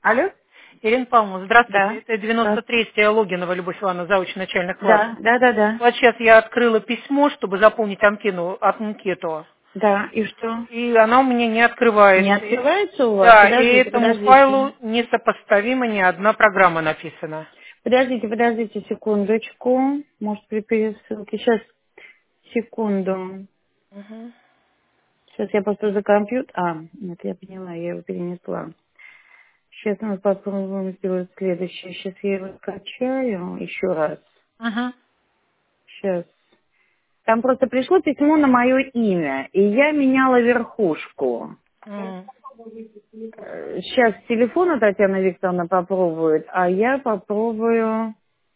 Алло? Ирина Павловна, здравствуйте. Да. Это Да. 93-я Логинова Любовь Ивановна, зауч начальных классов. Да, да, да, да. Вот сейчас я открыла письмо, чтобы заполнить анкету, Да, и что? и она у меня не Не открывается. открывается у вас? Да, и Подождите, этому подождите. файлу несопоставима ни одна программа написана. Подождите секундочку. Может, при пересылке. Сейчас, секунду. Мгм. Сейчас я просто за компьютер... нет, я поняла, я его перенесла. Сейчас мы попробуем сделать следующее. Сейчас я его скачаю еще раз. Мгм. Сейчас. Там просто пришло письмо на мое имя, и я меняла верхушку. М. Сейчас с телефона Татьяна Викторовна попробует, а я попробую...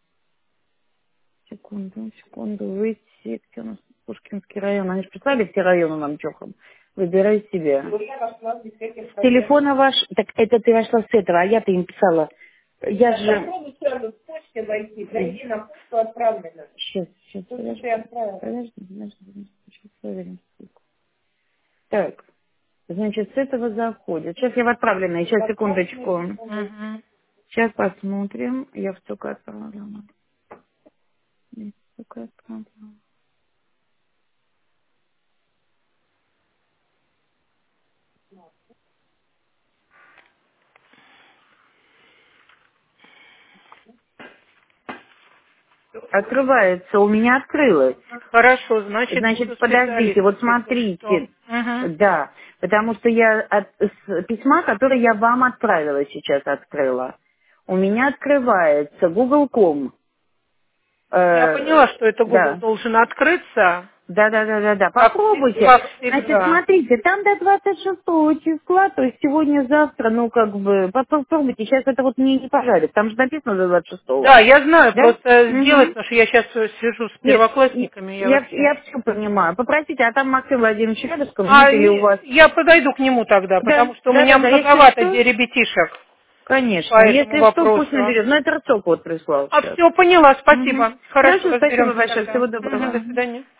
Секунду, выйти. Где у нас Пушкинский район? Они же прислали все районы нам чохом. Выбирай себе. С телефона ваш... Так это ты вошла с этого, а я-то им писала. Я же... Попробуй сразу в почте войти, зайди на почту отправлено. Сейчас, То, что я отправила. подожди. Сейчас проверим. Так, значит, с этого заходит. Сейчас я в отправленной, сейчас, секундочку. Мгм. Сейчас посмотрим. Я в только отправила. Я в только отправила. Открывается, у меня открылось. Хорошо, значит, буду Значит, подождите, вот специалистом, если что. смотрите. Мгм. Да, потому что я с письма, которое я вам отправила, сейчас открыла. У меня открывается Google.com. Я поняла, что это Google Да. должен открыться, Да. как, Попробуйте. как Значит, всегда. смотрите, там до 26 числа, то есть сегодня-завтра, ну, как бы, попробуйте. Сейчас это вот мне не пожарит. Там же написано до 26. Да, я знаю, Да? просто сделать, Угу. потому что я сейчас сижу с Нет, первоклассниками, я вообще... я все понимаю. Попросите, а там Максим Владимирович рядышком, нет или у вас? Я подойду к нему тогда, Да, потому что у меня если многовато что, ребятишек по конечно. этому Если что, пусть вопросу. наберет. Ну, это Рцок вот прислал А сейчас. все, поняла, Угу. спасибо. Хорошо, Хорошо, спасибо разберемся большое. тогда. Всего Мгм, до доброго. свидания.